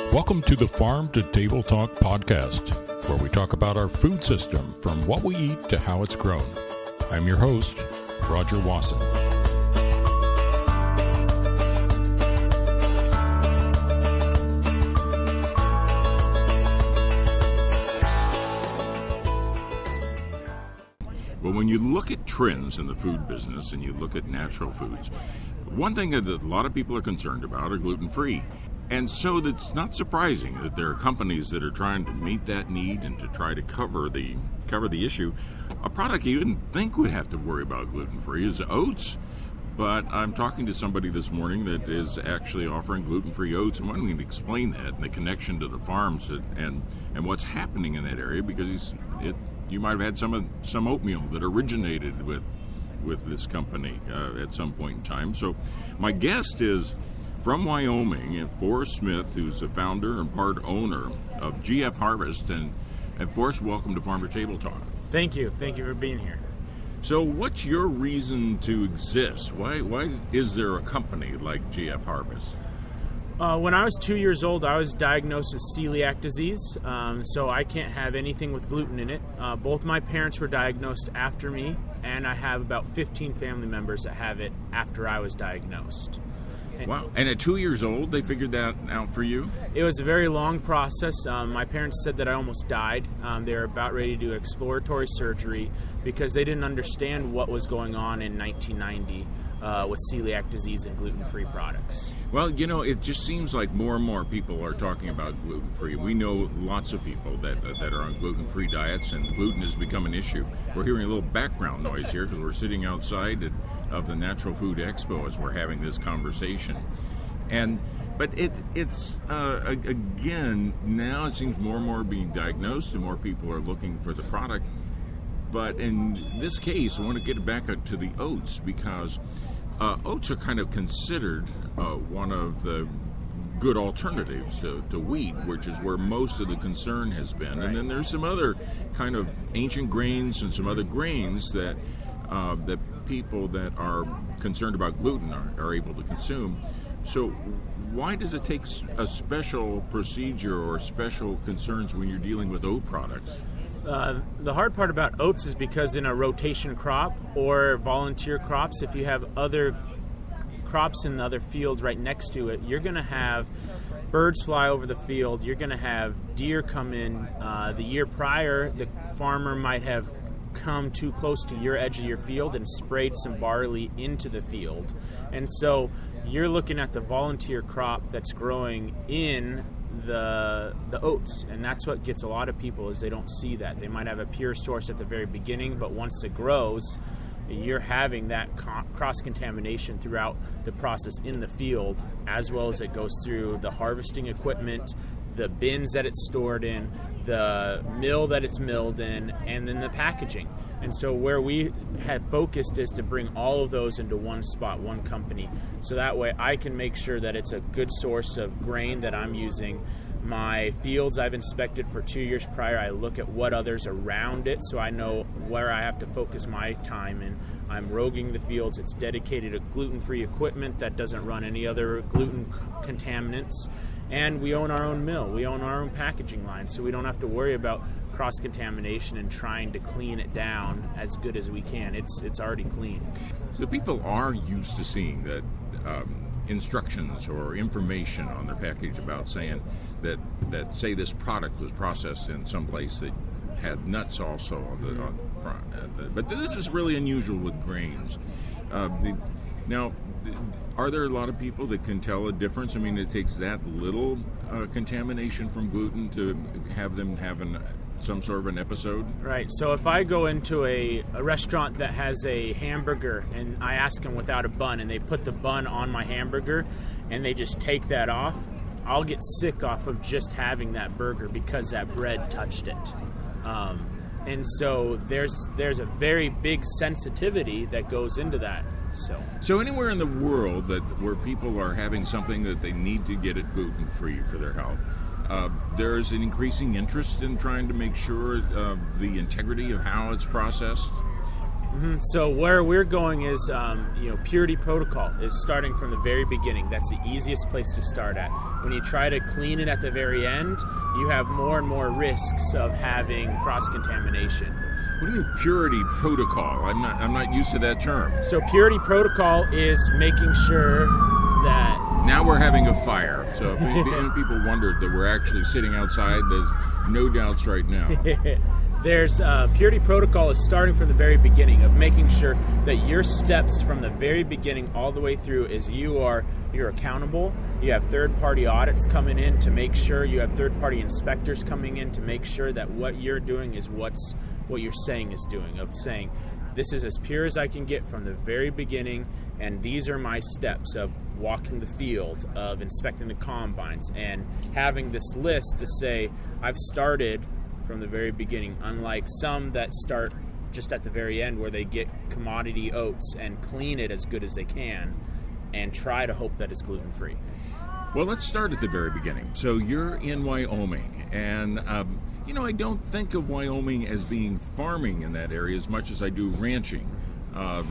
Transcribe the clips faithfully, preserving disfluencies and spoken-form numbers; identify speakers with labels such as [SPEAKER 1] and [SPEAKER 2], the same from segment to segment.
[SPEAKER 1] Welcome to the Farm to Table Talk podcast, where we talk about our food system from what we eat to how it's grown. I'm your host, Roger Wasson. Well, when you look at trends in the food business and you look at natural foods, one thing that a lot of people are concerned about are gluten-free. And so it's not surprising that there are companies that are trying to meet that need and to try to cover the cover the issue. A product you didn't think would have to worry about gluten-free is oats. But I'm talking to somebody this morning that is actually offering gluten-free oats, and wanting to explain that and the connection to the farms that, and and what's happening in that area, because he's, it, you might have had some of, some oatmeal that originated with with this company uh, at some point in time. So my guest is from Wyoming, and Forrest Smith, who's the founder and part owner of G F Harvest. And, and Forrest, welcome to Farm to Table Talk.
[SPEAKER 2] Thank you. Thank you for being here.
[SPEAKER 1] So what's your reason to exist? Why why is there a company like G F Harvest?
[SPEAKER 2] Uh, when I was two years old, I was diagnosed with celiac disease, um, so I can't have anything with gluten in it. Uh, both my parents were diagnosed after me, and I have about fifteen family members that have it after I was diagnosed.
[SPEAKER 1] Wow. And at two years old, they figured that out for you?
[SPEAKER 2] It was a very long process. Um, my parents said that I almost died. Um, they were about ready to do exploratory surgery because they didn't understand what was going on in nineteen ninety uh, with celiac disease and gluten-free products.
[SPEAKER 1] Well, you know, it just seems like more and more people are talking about gluten-free. We know lots of people that uh, that are on gluten-free diets, and gluten has become an issue. We're hearing a little background noise here because we're sitting outside at of the Natural Food Expo as we're having this conversation. And but it it's uh, again, now it seems more and more being diagnosed and more people are looking for the product. But in this case, I want to get back to the oats, because uh, oats are kind of considered uh, one of the good alternatives to, to wheat, which is where most of the concern has been. Right. And then there's some other kind of ancient grains and some other grains that uh, that people that are concerned about gluten are, are able to consume. So why does it take a special procedure or special concerns when you're dealing with oat products?
[SPEAKER 2] Uh, the hard part about oats is because in a rotation crop or volunteer crops, if you have other crops in the other fields right next to it, you're going to have birds fly over the field, you're going to have deer come in. Uh, the year prior, the farmer might have come too close to your edge of your field and sprayed some barley into the field. And so you're looking at the volunteer crop that's growing in the the oats, and that's what gets a lot of people is they don't see that. They might have a pure source at the very beginning, but once it grows, you're having that co- cross-contamination throughout the process in the field, as well as it goes through the harvesting equipment, the bins that it's stored in, the mill that it's milled in, and then the packaging. And so where we have focused is to bring all of those into one spot, one company, so that way I can make sure that it's a good source of grain that I'm using. My fields I've inspected for two years prior. I look at what others around it so I know where I have to focus my time in. I'm roguing the fields. It's dedicated to gluten-free equipment that doesn't run any other gluten contaminants. And we own our own mill. We own our own packaging line, so we don't have to worry about cross-contamination and trying to clean it down as good as we can. It's it's already clean.
[SPEAKER 1] So people are used to seeing that um, instructions or information on their package about saying that, that say this product was processed in some place that had nuts also on the, on, uh, but this is really unusual with grains. Uh, the, now, are there a lot of people that can tell a difference? I mean, it takes that little uh, contamination from gluten to have them have an, some sort of an episode?
[SPEAKER 2] Right. So if I go into a, a restaurant that has a hamburger and I ask them without a bun and they put the bun on my hamburger and they just take that off, I'll get sick off of just having that burger because that bread touched it. Um, and so there's there's a very big sensitivity that goes into that. So,
[SPEAKER 1] so anywhere in the world that where people are having something that they need to get it gluten-free for their health, uh, there's an increasing interest in trying to make sure uh, the integrity of how it's processed.
[SPEAKER 2] Mm-hmm. So where we're going is, um, you know, purity protocol is starting from the very beginning. That's the easiest place to start at. When you try to clean it at the very end, you have more and more risks of having cross-contamination.
[SPEAKER 1] What do you mean purity protocol? I'm not I'm not used to that term.
[SPEAKER 2] So purity protocol is making sure that...
[SPEAKER 1] Now we're having a fire. So if any people wondered that we're actually sitting outside, there's no doubts right now.
[SPEAKER 2] There's uh, purity protocol is starting from the very beginning of making sure that your steps from the very beginning all the way through is you are you're accountable. You have third-party audits coming in to make sure. You have third-party inspectors coming in to make sure that what you're doing is what's what you're saying is doing. Of saying, this is as pure as I can get from the very beginning, and these are my steps of walking the field, of inspecting the combines, and having this list to say, I've started from the very beginning, unlike some that start just at the very end where they get commodity oats and clean it as good as they can and try to hope that it's gluten-free.
[SPEAKER 1] Well, let's start at the very beginning. So you're in Wyoming, and um, you know, I don't think of Wyoming as being farming in that area as much as I do ranching. Um,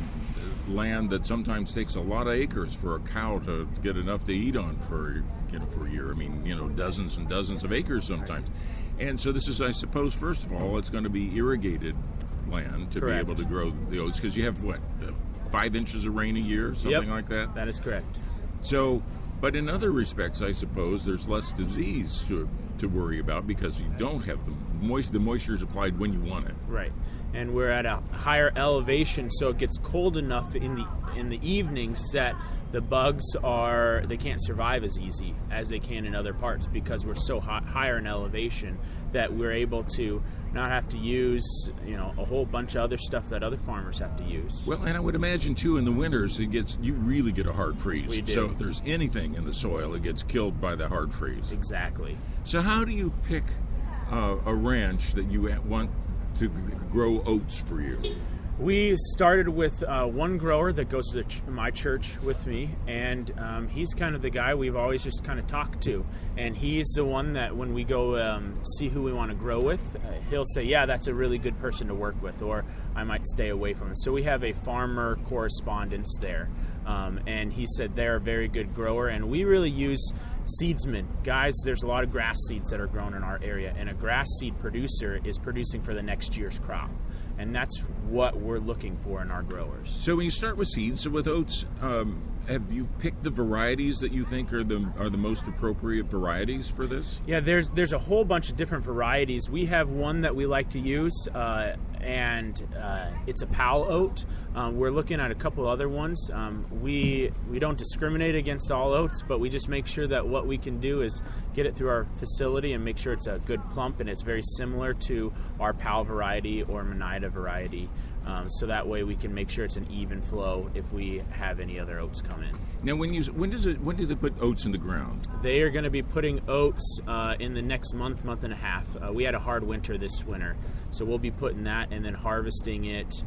[SPEAKER 1] land that sometimes takes a lot of acres for a cow to get enough to eat on for, you know, for a year. I mean, you know, dozens and dozens of acres sometimes. And so this is, I suppose, first of all, it's going to be irrigated land to
[SPEAKER 2] Correct.
[SPEAKER 1] be able to grow the oats, because you have, what, uh, five inches of rain a year, something
[SPEAKER 2] Yep,
[SPEAKER 1] like that?
[SPEAKER 2] That is correct.
[SPEAKER 1] So, but in other respects, I suppose, there's less disease to to worry about because you don't have the moist. The moisture is applied when you want it.
[SPEAKER 2] Right, and we're at a higher elevation, so it gets cold enough in the in the evenings that the bugs are they can't survive as easy as they can in other parts because we're so high, higher in elevation that we're able to not have to use, you know, a whole bunch of other stuff that other farmers have to use.
[SPEAKER 1] Well, and I would imagine too in the winters it gets you really get a hard freeze.
[SPEAKER 2] We do.
[SPEAKER 1] So if there's anything in the soil, it gets killed by the hard freeze.
[SPEAKER 2] Exactly.
[SPEAKER 1] So how do you pick uh, a ranch that you want to grow oats for you?
[SPEAKER 2] We started with uh, one grower that goes to the ch- my church with me, and um, he's kind of the guy we've always just kind of talked to. And he's the one that when we go um, see who we want to grow with, uh, he'll say, yeah, that's a really good person to work with, or I might stay away from it. So we have a farmer correspondence there. Um, and he said they're a very good grower, and we really use seedsmen. Guys, there's a lot of grass seeds that are grown in our area, and a grass seed producer is producing for the next year's crop. And that's what we're looking for in our growers.
[SPEAKER 1] So when you start with seeds, so with oats, um, have you picked the varieties that you think are the are the most appropriate varieties for this?
[SPEAKER 2] Yeah, there's there's a whole bunch of different varieties. We have one that we like to use, uh, and uh, it's a pal oat. Um, we're looking at a couple other ones. Um, we we don't discriminate against all oats, but we just make sure that what we can do is get it through our facility and make sure it's a good plump and it's very similar to our pal variety or Monida variety. Um, so that way we can make sure it's an even flow if we have any other oats come in.
[SPEAKER 1] Now, when you when does it when do they put oats in the ground?
[SPEAKER 2] They are going to be putting oats uh, in the next month, month and a half. Uh, we had a hard winter this winter, so we'll be putting that and then harvesting it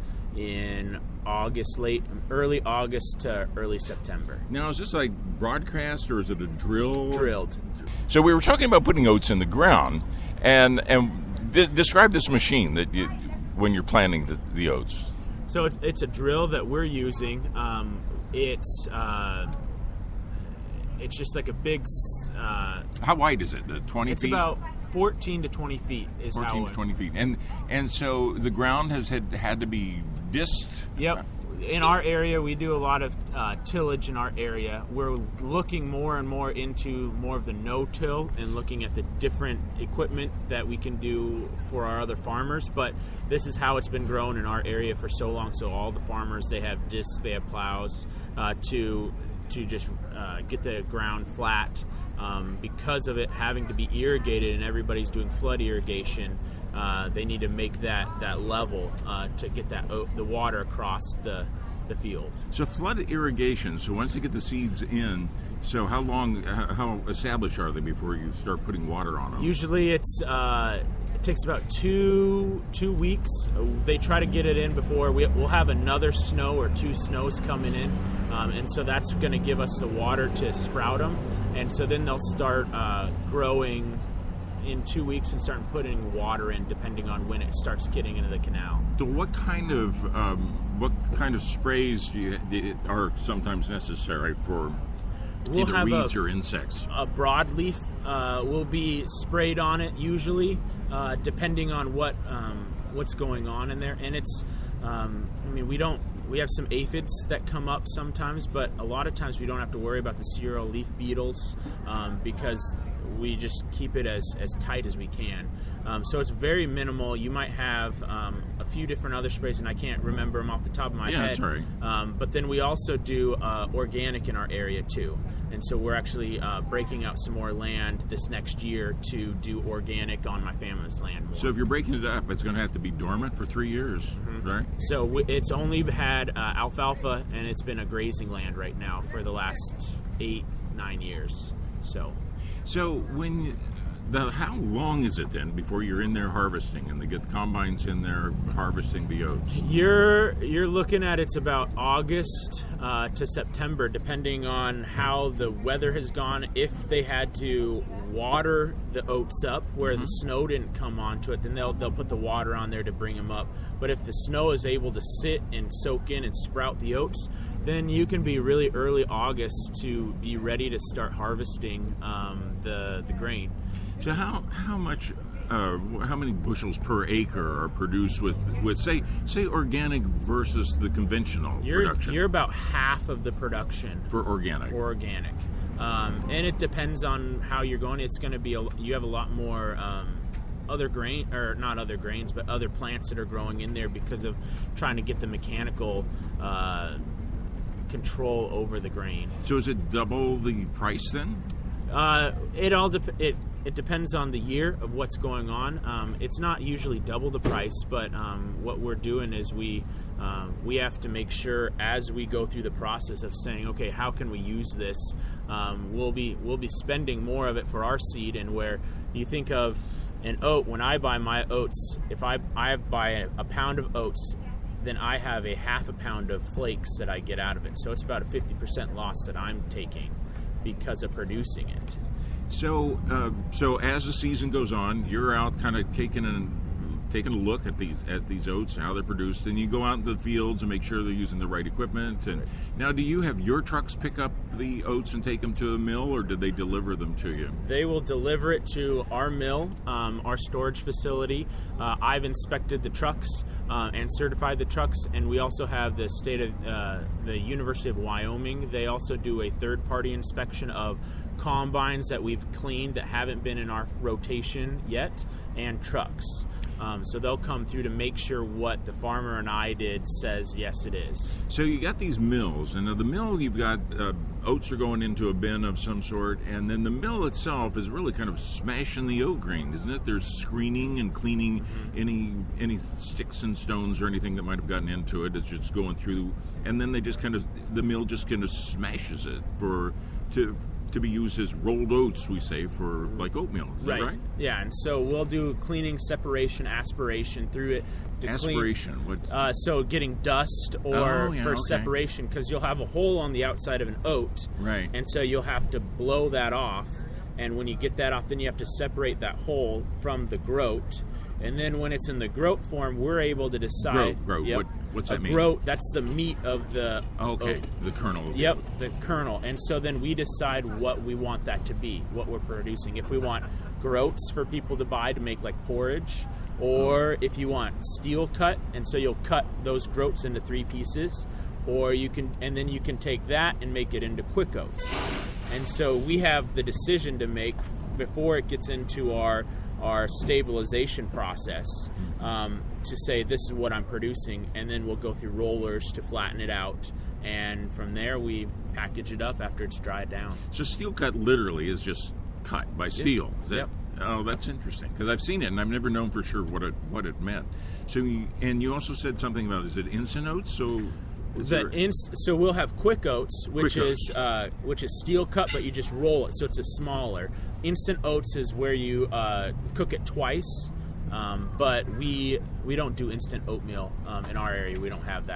[SPEAKER 2] in August, late, early August to early September.
[SPEAKER 1] Now, is this like broadcast or is it a drill?
[SPEAKER 2] Drilled.
[SPEAKER 1] So we were talking about putting oats in the ground, and and th- describe this machine that you, when you're planting the, the oats.
[SPEAKER 2] So it's, it's a drill that we're using. Um, it's uh, it's just like a big. Uh,
[SPEAKER 1] How wide is it? The twenty
[SPEAKER 2] it's
[SPEAKER 1] feet.
[SPEAKER 2] It's about fourteen to twenty feet. Is
[SPEAKER 1] fourteen
[SPEAKER 2] how
[SPEAKER 1] to twenty feet, and and so the ground has had had to be disked.
[SPEAKER 2] Yep. In our area, we do a lot of uh, tillage in our area. We're looking more and more into more of the no-till and looking at the different equipment that we can do for our other farmers. But this is how it's been grown in our area for so long. So all the farmers, they have discs, they have plows uh, to to just uh, get the ground flat. Um, because of it having to be irrigated and everybody's doing flood irrigation, uh, they need to make that, that level uh, to get that o- the water across the, the field.
[SPEAKER 1] So flood irrigation, so once you get the seeds in, so how long, how established are they before you start putting water on them?
[SPEAKER 2] Usually it's uh, it takes about two two weeks. They try to get it in before we, we'll have another snow or two snows coming in, um, and so that's going to give us the water to sprout them. And so then they'll start uh, growing in two weeks and start putting water in, depending on when it starts getting into the canal.
[SPEAKER 1] So, what kind of um, what kind of sprays do you, do you, are sometimes necessary for
[SPEAKER 2] We'll
[SPEAKER 1] either
[SPEAKER 2] have
[SPEAKER 1] weeds
[SPEAKER 2] a,
[SPEAKER 1] or insects?
[SPEAKER 2] A broadleaf uh, will be sprayed on it usually, uh, depending on what um, what's going on in there. And it's, um, I mean, we don't. We have some aphids that come up sometimes, but a lot of times we don't have to worry about the cereal leaf beetles um, because we just keep it as, as tight as we can. Um, so it's very minimal. You might have um, a few different other sprays, and I can't remember them off the top of my
[SPEAKER 1] yeah,
[SPEAKER 2] head.
[SPEAKER 1] That's all right.
[SPEAKER 2] Um, but then we also do uh, organic in our area too. And so we're actually uh, breaking out some more land this next year to do organic on my family's land more.
[SPEAKER 1] So if you're breaking it up, it's going to have to be dormant for three years, mm-hmm. right?
[SPEAKER 2] So w- it's only had uh, alfalfa, and it's been a grazing land right now for the last eight, nine years. So,
[SPEAKER 1] so when the how long is it then before you're in there harvesting and they get the combines in there harvesting the oats?
[SPEAKER 2] You're you're looking at it's about August uh, to September, depending on how the weather has gone. If they had to water the oats up where mm-hmm. the snow didn't come onto it, then they'll they'll put the water on there to bring them up. But if the snow is able to sit and soak in and sprout the oats, then you can be really early August to be ready to start harvesting um, the the grain.
[SPEAKER 1] So how how much uh, how many bushels per acre are produced with, with say say organic versus the conventional
[SPEAKER 2] you're,
[SPEAKER 1] production?
[SPEAKER 2] You're about half of the production
[SPEAKER 1] for organic.
[SPEAKER 2] For organic, um, and it depends on how you're going. It's going to be a, you have a lot more um, other grain or not other grains, but other plants that are growing in there because of trying to get the mechanical uh, control over the grain.
[SPEAKER 1] So is it double the price then?
[SPEAKER 2] Uh, it all dep- it it depends on the year of what's going on. Um, it's not usually double the price, but um, what we're doing is we um, we have to make sure as we go through the process of saying, okay, how can we use this? Um, we'll be we'll be spending more of it for our seed, and where you think of an oat. When I buy my oats, if I I buy a, a pound of oats, then I have a half a pound of flakes that I get out of it. So it's about a fifty percent loss that I'm taking because of producing it.
[SPEAKER 1] So, uh, so as the season goes on, you're out kind of taking and taking a look at these at these oats and how they're produced, and you go out into the fields and make sure they're using the right equipment. And now, do you have your trucks pick up the oats and take them to a mill, or did they deliver them to you?
[SPEAKER 2] They will deliver it to our mill, um, our storage facility. Uh, I've inspected the trucks uh, and certified the trucks, and we also have the state of uh, the University of Wyoming. They also do a third-party inspection of combines that we've cleaned that haven't been in our rotation yet, and trucks. Um, so they'll come through to make sure what the farmer and I did says yes, it is.
[SPEAKER 1] So you got these mills, and the mill you've got uh, oats are going into a bin of some sort, and then the mill itself is really kind of smashing the oat grain, isn't it? There's screening and cleaning mm-hmm. any any sticks and stones or anything that might have gotten into it. It's just going through, and then they just kind of the mill just kind of smashes it for to. to be used as rolled oats, we say, for like oatmeal. Is
[SPEAKER 2] right.
[SPEAKER 1] that right?
[SPEAKER 2] Yeah, and so we'll do cleaning, separation, aspiration through it. To
[SPEAKER 1] aspiration?
[SPEAKER 2] Clean,
[SPEAKER 1] what?
[SPEAKER 2] Uh, so getting dust or
[SPEAKER 1] oh, yeah,
[SPEAKER 2] for
[SPEAKER 1] okay.
[SPEAKER 2] separation, because you'll have a hole on the outside of an oat.
[SPEAKER 1] Right.
[SPEAKER 2] And so you'll have to blow that off. And when you get that off, then you have to separate that hole from the groat. And then when it's in the groat form, we're able to decide.
[SPEAKER 1] Groat, groat.
[SPEAKER 2] Yep,
[SPEAKER 1] what, what's that
[SPEAKER 2] a
[SPEAKER 1] mean?
[SPEAKER 2] Groat, that's the meat of the
[SPEAKER 1] oh, okay,
[SPEAKER 2] oat.
[SPEAKER 1] The kernel.
[SPEAKER 2] Yep, the kernel. And so then we decide what we want that to be, what we're producing. If we want groats for people to buy to make like porridge, or if you want steel cut, and so you'll cut those groats into three pieces, or you can, and then you can take that and make it into quick oats. And so we have the decision to make before it gets into our our stabilization process um, to say this is what I'm producing, and then we'll go through rollers to flatten it out, and from there we package it up after it's dried down.
[SPEAKER 1] So steel cut literally is just cut by steel. Is that,
[SPEAKER 2] yep.
[SPEAKER 1] Oh, that's interesting, because I've seen it and I've never known for sure what it what it meant. So, you, and you also said something about, is it instant oats? So.
[SPEAKER 2] The inst- so we'll have quick oats, which
[SPEAKER 1] quick
[SPEAKER 2] is
[SPEAKER 1] oats.
[SPEAKER 2] Uh, which is steel cut, but you just roll it, so it's a smaller. Instant oats is where you uh, cook it twice, um, but we we don't do instant oatmeal um, in our area. We don't have that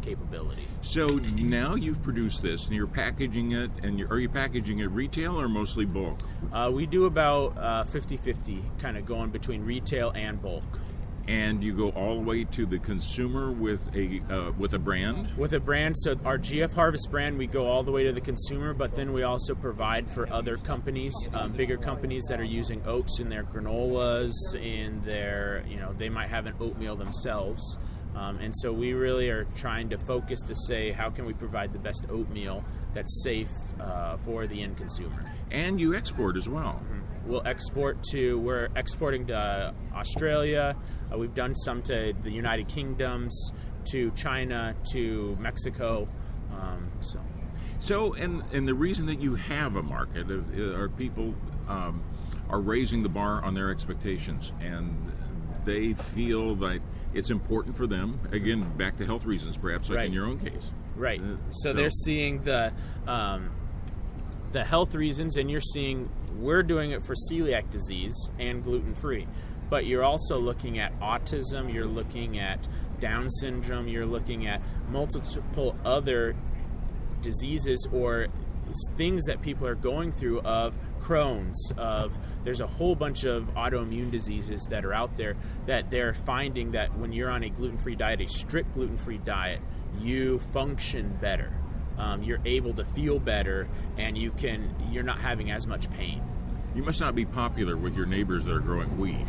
[SPEAKER 2] capability.
[SPEAKER 1] So now you've produced this, and you're packaging it, and you're, are you packaging it retail or mostly bulk?
[SPEAKER 2] Uh, we do about uh, fifty-fifty, kind of going between retail and bulk.
[SPEAKER 1] And you go all the way to the consumer with a uh, with a brand?
[SPEAKER 2] With a brand, so our G F Harvest brand, we go all the way to the consumer, but then we also provide for other companies, um, bigger companies that are using oats in their granolas, in their, you know, they might have an oatmeal themselves. Um, and so we really are trying to focus to say, how can we provide the best oatmeal that's safe uh, for the end consumer?
[SPEAKER 1] And you export as well.
[SPEAKER 2] Mm-hmm. We'll export to, we're exporting to Australia. Uh, we've done some to the United Kingdoms, to China, to Mexico. Um, so,
[SPEAKER 1] so and, and the reason that you have a market uh, are people um, are raising the bar on their expectations, and they feel that it's important for them, again, back to health reasons, perhaps, like
[SPEAKER 2] right.
[SPEAKER 1] in your own case.
[SPEAKER 2] Right.
[SPEAKER 1] Uh,
[SPEAKER 2] so,
[SPEAKER 1] so
[SPEAKER 2] they're seeing the um, the health reasons, and you're seeing we're doing it for celiac disease and gluten-free. But you're also looking at autism, you're looking at Down syndrome, you're looking at multiple other diseases or things that people are going through, of Crohn's, of there's a whole bunch of autoimmune diseases that are out there that they're finding that when you're on a gluten-free diet, a strict gluten-free diet, you function better. Um, you're able to feel better, and you can you're not having as much pain.
[SPEAKER 1] You must not be popular with your neighbors that are growing weed.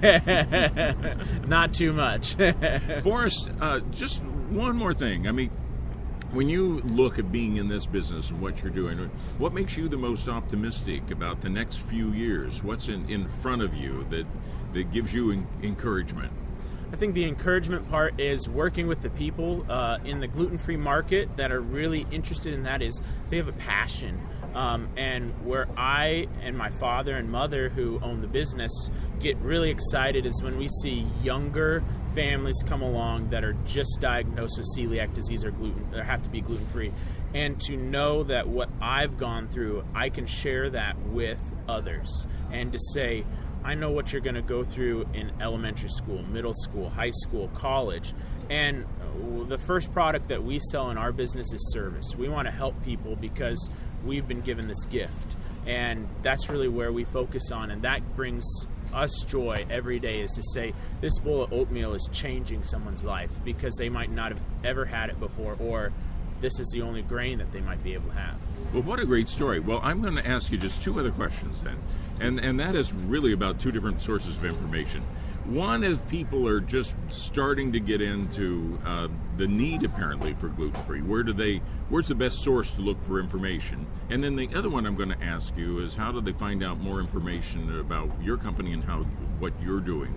[SPEAKER 2] Not too much.
[SPEAKER 1] Forrest, uh, just one more thing. I mean, when you look at being in this business and what you're doing, what makes you the most optimistic about the next few years? What's in, in front of you that, that gives you in, encouragement?
[SPEAKER 2] I think the encouragement part is working with the people uh, in the gluten-free market that are really interested in that. Is they have a passion. Um, and where I and my father and mother, who own the business, get really excited is when we see younger families come along that are just diagnosed with celiac disease or gluten, or have to be gluten-free. And to know that what I've gone through, I can share that with others. And to say, I know what you're going to go through in elementary school, middle school, high school, college. And the first product that we sell in our business is service. We want to help people because we've been given this gift. And that's really where we focus on. And that brings us joy every day, is to say this bowl of oatmeal is changing someone's life because they might not have ever had it before, or this is the only grain that they might be able to have.
[SPEAKER 1] Well, what a great story. Well, I'm going to ask you just two other questions then. And and that is really about two different sources of information. One, if people are just starting to get into uh, the need apparently for gluten-free, where do they? Where's the best source to look for information? And then the other one I'm going to ask you is, how do they find out more information about your company and how what you're doing?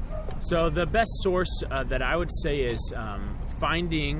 [SPEAKER 2] So the best source uh, that I would say is um, finding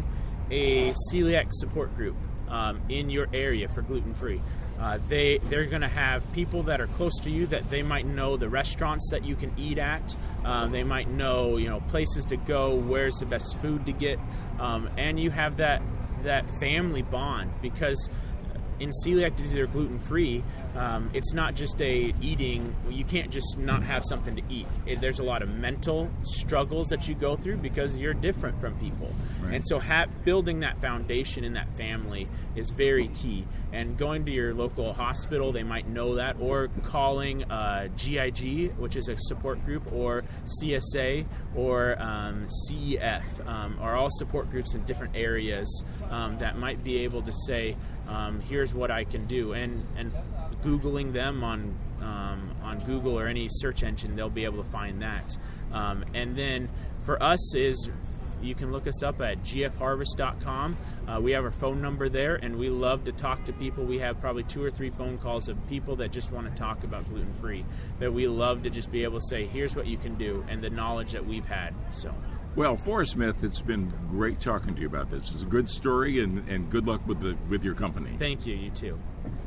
[SPEAKER 2] a celiac support group um, in your area for gluten-free. Uh, they, they're going to have people that are close to you that they might know the restaurants that you can eat at. Um, they might know, you know, places to go, where's the best food to get. Um, and you have that, that family bond, because in celiac disease or gluten-free, um, it's not just a eating, you can't just not have something to eat. It, there's a lot of mental struggles that you go through because you're different from people. Right. And so ha- building that foundation in that family is very key. And going to your local hospital, they might know that, or calling uh, G I G, which is a support group, or C S A, or um, C E F, um, are all support groups in different areas um, that might be able to say, um, here's what I can do. And, and Googling them on um, on Google or any search engine, they'll be able to find that. Um, and then for us is, you can look us up at g f harvest dot com. Uh, we have our phone number there, and we love to talk to people. We have probably two or three phone calls of people that just want to talk about gluten-free, that we love to just be able to say, here's what you can do, and the knowledge that we've had. So.
[SPEAKER 1] Well, Forrest Smith, it's been great talking to you about this. It's a good story, and, and good luck with the with your company.
[SPEAKER 2] Thank you. You too.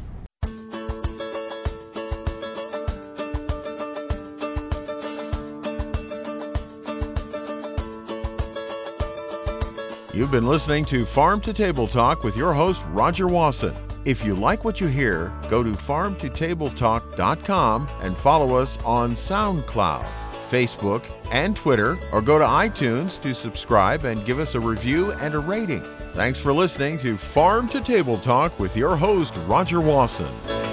[SPEAKER 3] You've been listening to Farm to Table Talk with your host, Roger Wasson. If you like what you hear, go to farm to table talk dot com and follow us on SoundCloud, Facebook, and Twitter, or go to iTunes to subscribe and give us a review and a rating. Thanks for listening to Farm to Table Talk with your host, Roger Wasson.